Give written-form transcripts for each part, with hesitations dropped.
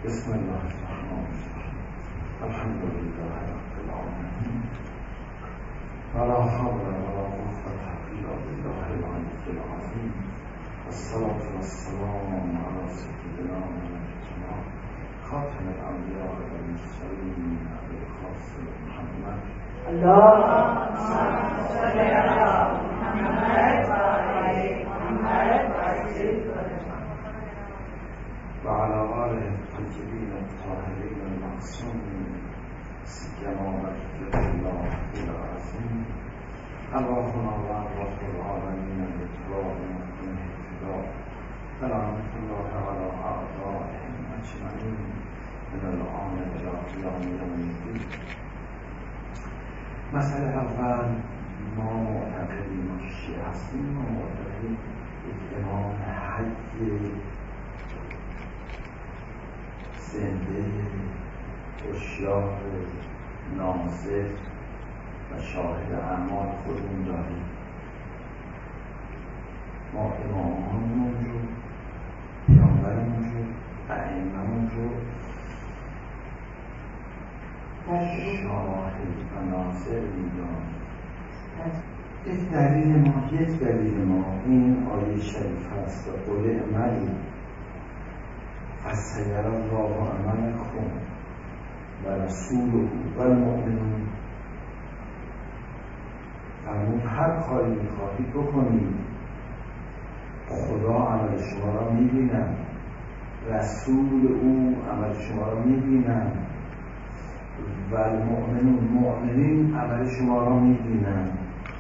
بسم الله الرحمن الرحیم. الحمد لله رب العالمین ولا حول ولا قوة الا بالله العلی العظیم والصلاة والسلام علی سیدنا ونبینا خاتم الانبیاء والمرسلین ابی القاسم محمد اللهم صل على محمد و آل محمد وعلى آله الطيبين الطاهرين المعصومين سيما بقية الله العظيم أرواحنا وأرواح العالمين بإطلاق مكان اهتداء سلامة الله على أعدائهم أجمعين من الآن إلى قيام يوم الدين. مسئله اول، ما معتقدیم که شیعه هستیم، ما معتقدیم یک امام حی زنده هوشیار ناظر و شاهد اعمال خودمون داریم. ما امامانمون رو، پیامبرمون رو، ائمه‌مون رو شاهد و ناظر می‌دانیم. یک دلیل ما این آیه شریف است و قول عملی فسیر الله عملکم و رسوله و المؤمنون. فرمود هر کاری میخواهید بکنید، خدا عمل شما را میبینم، رسول او عمل شما را میبینم و المؤمنون، مؤمنین عمل شما را میبینم.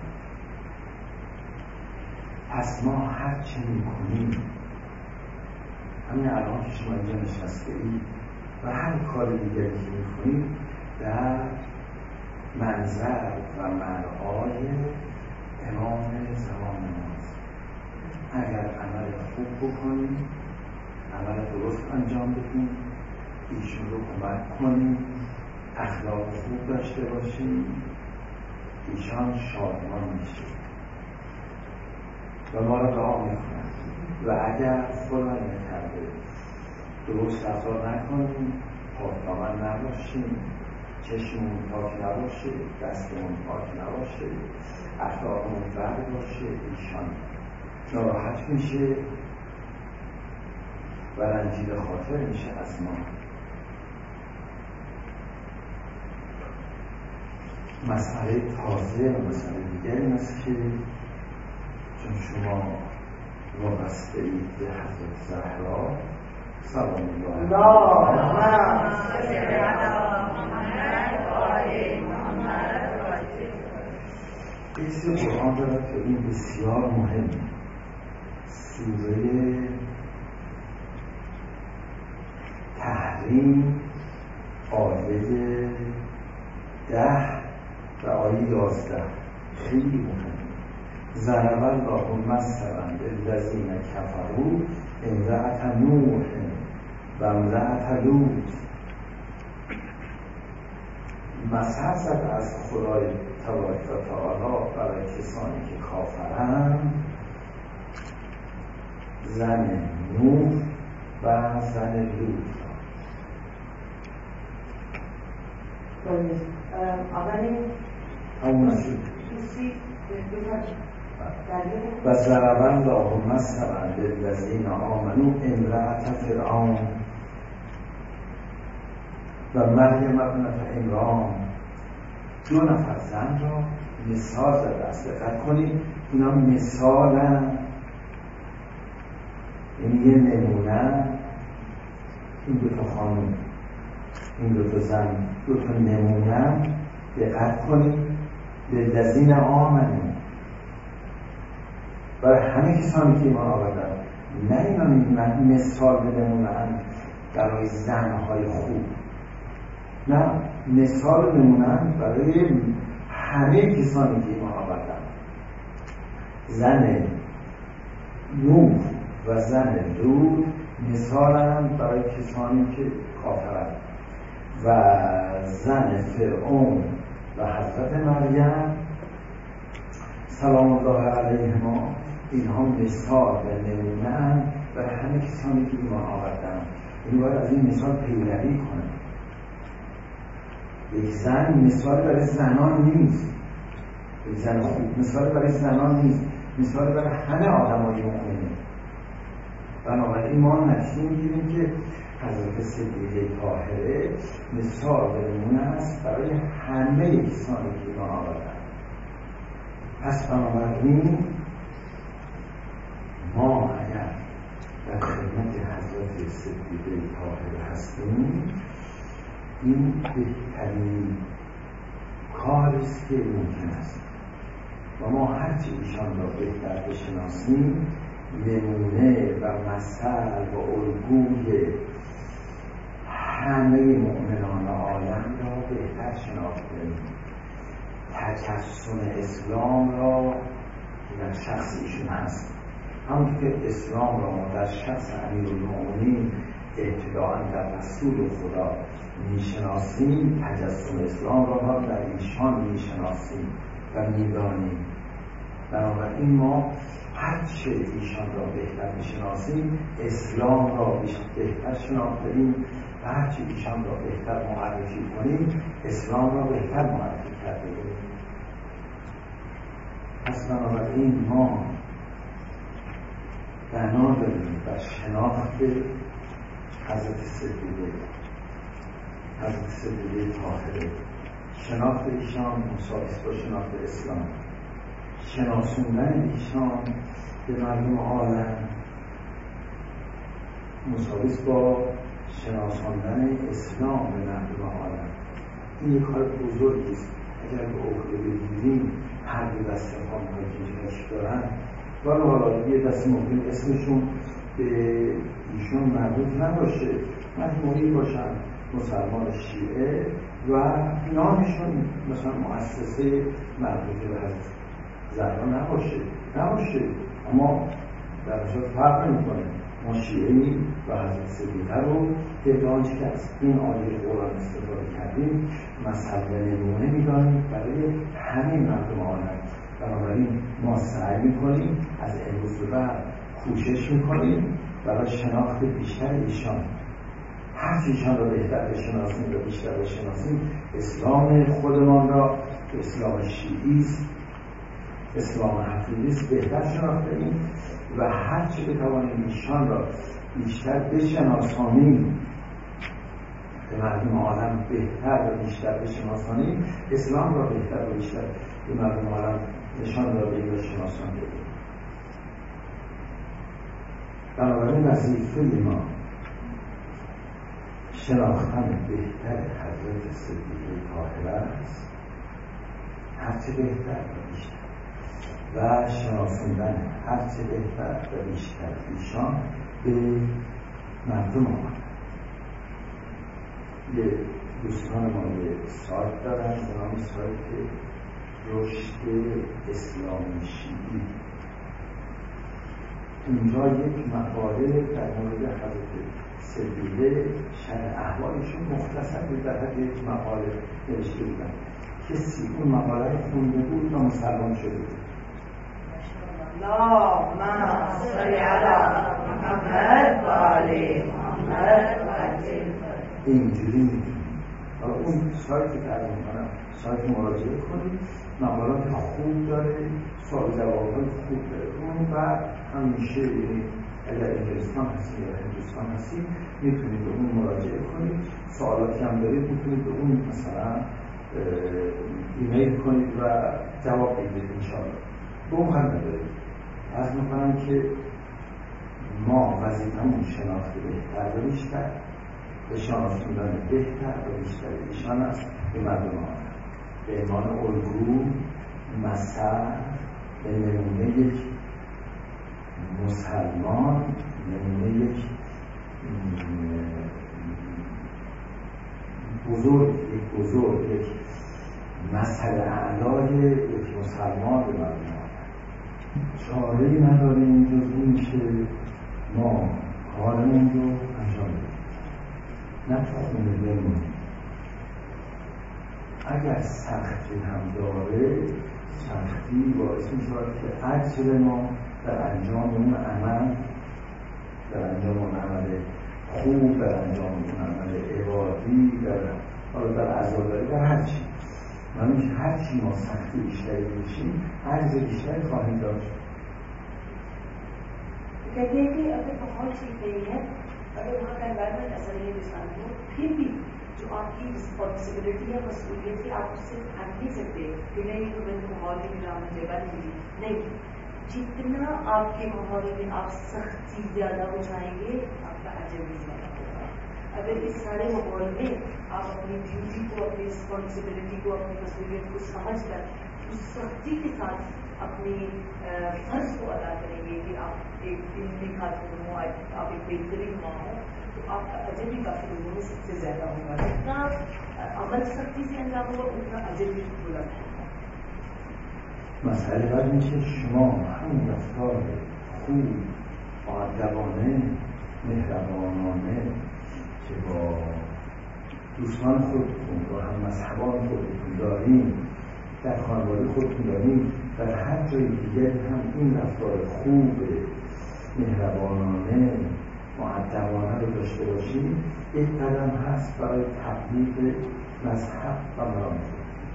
پس ما هر چه میکنیم، همین الان که شما اینجا نشسته اید و هر کار دیگری که میکنید در منظر و مرآی امام زمان ماست. اگر عمل خوب بکنید، عمل درست انجام بدیم، ایشون رو کمک کنیم، اخلاق خوب داشته باشیم، ایشان شادمان میشه و ما را دعا میکنند. و اگر خدا نکرده درست رفتار نکنیم، پاکدامن نباشیم، چشممون پاک نباشه، دستمون پاک نباشه، اخلاقمون بد باشه، ایشان ناراحت میشه و رنجیده خاطر میشه از ما. مسئله تازه و مسئله دیگری این است که چون شما وابسته اید به حضرت زهرا سلام الله ایسی قرآن دارد که این بسیار مهم. سوره تحریم آیه 10 و آیه 11 خیلی مهم. ضرب الله مثلا للذین کفروا امرأة نوح و امرأة لوط. مثل زد از خدای تبارک و تعالی برای کسانی که کافرند، زن نوح و زن لوط. همون نشد و ضرب الله مثلا للذین آمنوا امرأة فرعون و مریم ابنة عمران. دو نفر زن را مثال زده است. دقت کنید، اینا مثالن، یعنی یه نمونه. این دو تا خانم، این دو تا زن، دو تا نمونه. دقت کنید، للذین آمنوا، برای همه کسانی که ایمان آوردن. نه اینا مثال نمونه‌اند برای زنهای خوب، نه، مثال نمونه‌اند برای همه کسانی که ایمان آوردن. زن نوح و زن لوط مثالند برای کسانی که کافرند. و زن فرعون و حضرت مریم سلام الله علیهما، اینها مثال و نمونه برای همه کسانی که ایمان آوردن. یعنی باید از این مثال پیروی کنه. یک زن مثال برای زنان نیست، یک زن خوب مثال برای زنان نیست، مثال برای همه آدمای مؤمنه. بنابراین ما نتیجه میگیریم که حضرت صدیقه طاهره مثال نمونه است برای همه کسانی که ایمان آوردند. پس بنابراین ما اگر در خدمت حضرت صدیقه طاهره هستیم، این بهترین کاری است که ممکن است و ما هرچی ایشان را بهتر بشناسیم، نمونه و مثل و الگوی همه مؤمنان عالم را بهتر شناختیم. تجسم اسلام را که در شخص ایشون هست، همون که اسلام را ما در شخص امیرالمؤمنین ابتداءً در رسول خدا میشناسیم، تجسم اسلام را در ایشان میشناسیم و میدانیم. بنابراین ما هرچه ایشان را بهتر میشناسیم، اسلام را بهتر شناختیم و هرچه ایشان را بهتر معرفی کنیم، اسلام را بهتر معرفی کرده بودیم. پس بنابراین ما بنا داریم بر شناخت حضرت صدیقه طاهره. شناخت ایشان مساویست با شناخت اسلام. شناسوندن ایشان به مردم عالم مساویست با شناساندن اسلام به مردم عالم. این یک کار بزرگی است. اگر به عهده بگیریم هر دو دست خانم‌هایی که اینجاش دارن، حالا یه دست ممکن اسمشون به ایشون مربوط نباشه، مجموعی باشن مسلمان شیعه و نامشون مثلا مؤسسه مربوطه به حضرت زهرا نباشه، اما در اصل فرق نمی‌کنه. ما شیعه‌ای و حضرت صدیقه رو به آنچه که از این آیه قرآن استفاده کردیم مثل نمونه می‌دانیم برای همه مردم عالم. بنابراین ما سعی می‌کنیم از امروز به بعد کوشش می‌کنیم برای شناخت بیشتر ایشان. هرچی ایشان را بهتر بشناسیم و بیشتر بشناسیم، اسلام خودمان را که اسلام شیعی است، اسلام حقیقی است، بهتر شناختیم و هرچی بتوانیم ایشان را بیشتر بشناسانیم، به مردم عالم بهتر و بیشتر بشناسانیم، اسلام را بهتر و بیشتر به مردم عالم نشان دادیم و شناسانیم. بنابراین وظیفه ما شناختن بهتر حضرت صدیقه طاهره است، هرچه بهتر و بیشتر، و شناساندن هرچه بهتر و بیشتر ایشان به مردم آمد. یه دوستان ما یه سایت دارن به نام سایت رشد اسلامی شیعی. اونجا یک مقاله در مورد حضرت صدیقه شرح احوالشون مختصر بود در حد یک مقاله نوشته بودن. کسی اون مقاله خونده بود و مسلمان شده بود. اللهم صل علی محمد و آل محمد و عجل. اینجوری میتونید حالا اون سایتی که الان میکنم سایت مراجعه کنید، مقالات خوب داره، سوال جوابات خوب داره. اون بعد همیشه اگر انگلستان هستید یا هندوستان هستید میتونید به اون مراجعه کنید. سوالاتی هم دارید میتونید به اون مثلا ایمیل کنید و جواب بگیرید انشاءالله. به اون هم ندارید. عرض میکنم که ما وظیفه‌مون شناخت بهتر و بیشتر به شناسوندن بهتر و بیشتر ایشان است به مردم آن به عنوان الگو، مثل، به نمونه یک مسلمان، نمونه یک بزرگ، یک مثل اعلای یک مسلمان به مردم آن. چاره‌ای نداریم جز این که ما کارمون رو انجام بدیم، نتوانیم بمونیم. اگر سختی هم داره، سختی باعث می‌شود که اجر ما در انجام اون عمل خوب در انجام عمل عبادی، در عزاداری، در هر چی. معلومه که هر چی ما سختی بیشتری بشیم عجز بیشتری خواهیم داشت. कहते हैं कि अगर बहुत चीज नहीं है, अगर वहाँ का एनवायरमेंट ऐसा नहीं है हिंदुस्तान को, फिर भी जो आपकी रिस्पॉन्सिबिलिटी है, मसूलियत है, आप उससे हट नहीं सकते कि नहीं तो मैं माहौल में जहाँ मुझे जगह नहीं मिली। नहीं, जितना आपके माहौल में आप सख्ती ज्यादा हो जाएंगे, आपका अजर भी ज्यादा होगा। अगर इस सारे माहौल में आप अपनी ड्यूटी को, अपनी रिस्पॉन्सिबिलिटी को, अपनी मसूलियत को समझ कर उस सख्ती के साथ अपनी फर्ज को अदा करेंगे कि आप एक इल्मी खातून हो, आप एक बेहतरीन माँ हो, तो आपका अजर भी काफी लोगों में सबसे ज्यादा होगा। जितना अमल सख्ती से अंजाम होगा उतना अजर भी बुलंद होगा। مسئله بعد این که شما همون رفتار خوب، مؤدبانه، مهربانانه که با دوستان خودتون و هم مذهبان خودتون داریم، در خانواده خودتون داریم، در هر جای دیگر هم این رفتار خوب، مهربانانه، مؤدبانه رو داشته باشیم، یک قدم هست برای تبلیغ مذهب و مرامت.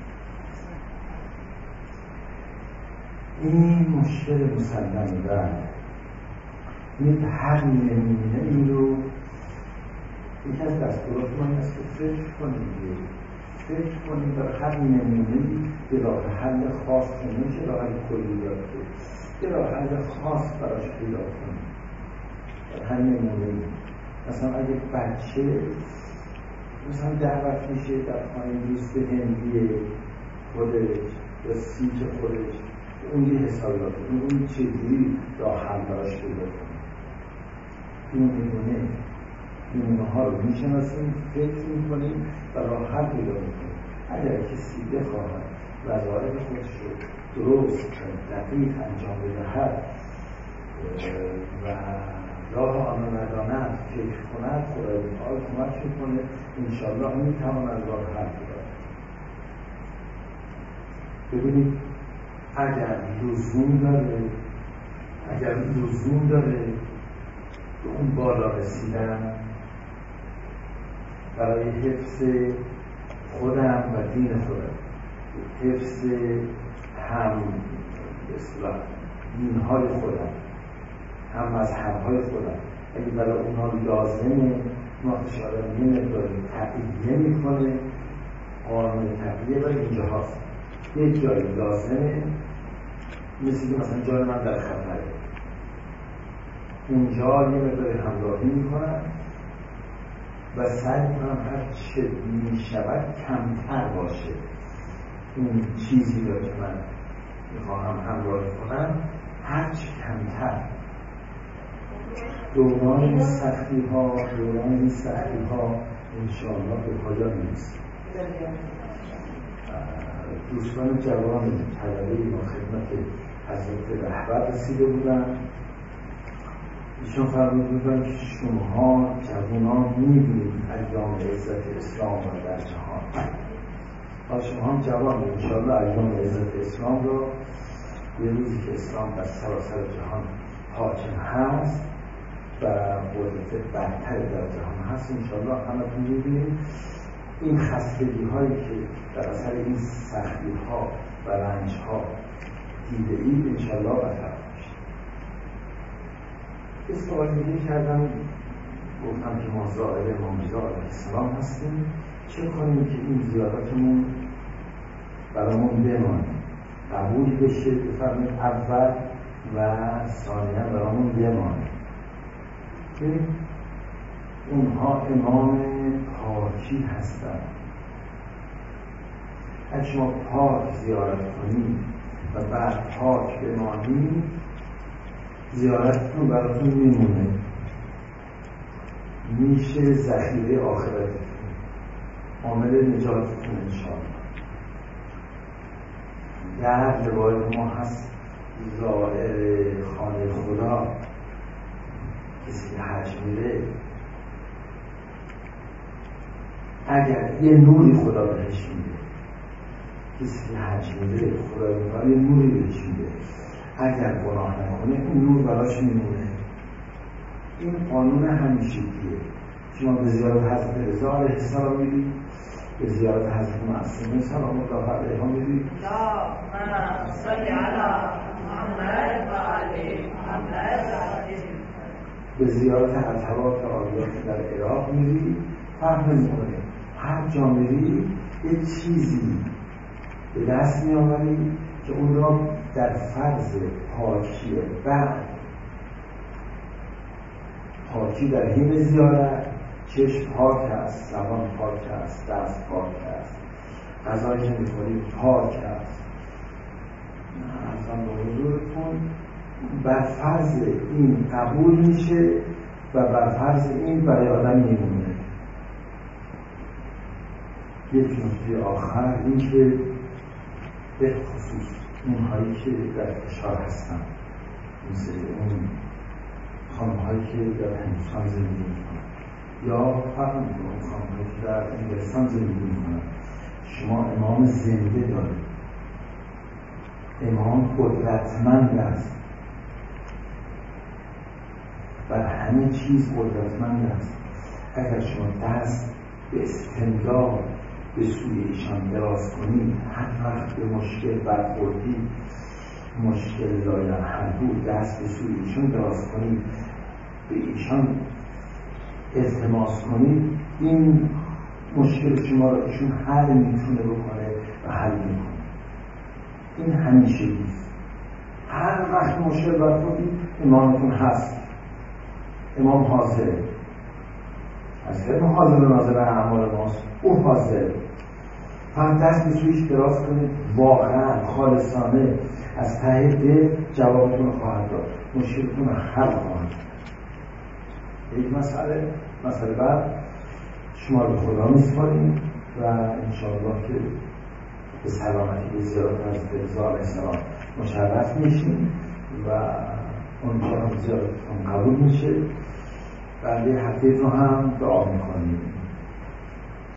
این مشکل مسلمه بعد این هر نمونه این رو یکی از دستورات من است که فکر کنیم در هر نمونه یه راه حل خاص کنیم که راه حل کلی داره یه راه حل خاص براش پیدا کنیم در هر نمونه. مثلا اگه بچه مثلا دعوت میشه در خانه دوست هندی خودش یا سیت خودش، اون یه حسابات اون چیزی راه حل براش پیدا کنیم. این نمونه ها رو میشناسیم، فکر میکنیم و راه حل پیدا میکنیم. اگر کسی بخواهد وظایف خودش رو درست دقیق انجام بدهد و راه آن نداند فکر کند، خدای متعال کمک میکنه، انشاءالله میتواند راه حل پیدا کنه. ببینید اگر لزوم داره به اون بالا رسیدن برای حفظ خودم و دین خودم، حفظ هم به اصطلاح دین‌های خودم، هم مذهب‌های خودم، اگه برای اونها لازمه ناخش آدم یه مقداری تقییه میکنه. قانون تقییه برای اینجا هست، یک جایی لازمه، مثل که مثلا جای من در خطره، اونجا یه مقداری همراهی میکنم و سعی میکنم هر چه میشود کمتر باشه اون چیزی رو که من میخواهم همراهی کنم، هر چه کمتر. دوران این سختی ها انشاءالله به پایان میرسه. دوستان جوان طلبه ما خدمت حضرت رهبر رسیده بودن، ایشون فرمود بودن که شما جوانان میدونید ایام عزت اسلام رو در جهان، و شما هم جوان انشاءالله ایام عزت اسلام رو یه روزی که اسلام در سراسر جهان حاکم هست و قدرت برتر در جهان هست، انشاءالله همتون میدونید این خستگی هایی که در اثر این سختی ها و رنج ها دیده اید انشاءالله بهتر میشه. استفاده کردم، گفتم که ما زائر امام رضا علیه السلام هستیم، چه کنیم که این زیارتمون برامون بمانه، قبول بشه، بفرمایید اول و ثانیا برامون بمانه. اونها امام پاکی هستن. اگه شما پاک زیارت کنید و بعد پاک بمانید، زیارتتون براتون میمونه، میشه ذخیره آخرتتون، عامل نجاتتون انشاءالله. در روایت ما هست زائر خانه خدا، کسی که حج میره، اگر یه نوری خدا بهش میده، کسی که حج میره خدا یه نوری بهش میده، اگر گناه نکنه اون نور براش میمونه. این قانون همیشگیه. شما به زیارت حضرت رضا علیه السلام میرید، به زیارت حضرت معصومه سلام الله علیها میرید، به زیارت اطهارات آلیات در عراق میرید. فرق نمی‌کنه، هر جا میرید یه چیزی به دست میآورید که اون را در فرض پاکی بعد، پاکی در حین زیارت، چشم پاک است، زبان پاک است، دست پاک است، غذایی که می‌خورید پاک است. ارزم به حضورتون بر فرض این قبول میشه و بر فرض این برای آدم میمونه. یک نکته آخر این که به خصوص اونهایی که در فشار هستن، مثل اون خانم‌هایی که در هندوستان زندگی میکنن یا فرق نمی‌کنه اون خانم‌هایی که در انگلستان زندگی میکنن، شما امام زنده دارید، امام قدرتمند است، بر همه چیز قدرتمند است. اگر شما دست به استمداد به سوی ایشان دراز کنید، هر وقت به مشکل برخوردید، مشکل لاینحل بود، دست به سوی ایشان دراز کنید، به ایشان التماس کنید، این مشکل شما را ایشون حل میتونه بکنه و حل میکنه. این همیشگیست. هر وقت مشکل برخوردید امامتون هست، امام حاضره، از که امام حاضر ناظر اعمال ماست، او حاضره. فقط دست به سویش دراز کنید، واقعا خالصانه از ته دل جوابتون خواهد داد، مشکلتون حل خواهد داد. یک مسئله بعد شما رو خدا میسپاریم و انشاءالله که به سلامتی به زیارت حضرت رضا علیه السلام مشرف میشیم و اونجا هم زیارتتون قبول میشه. بعد هفته رو هم دعا میکنیم.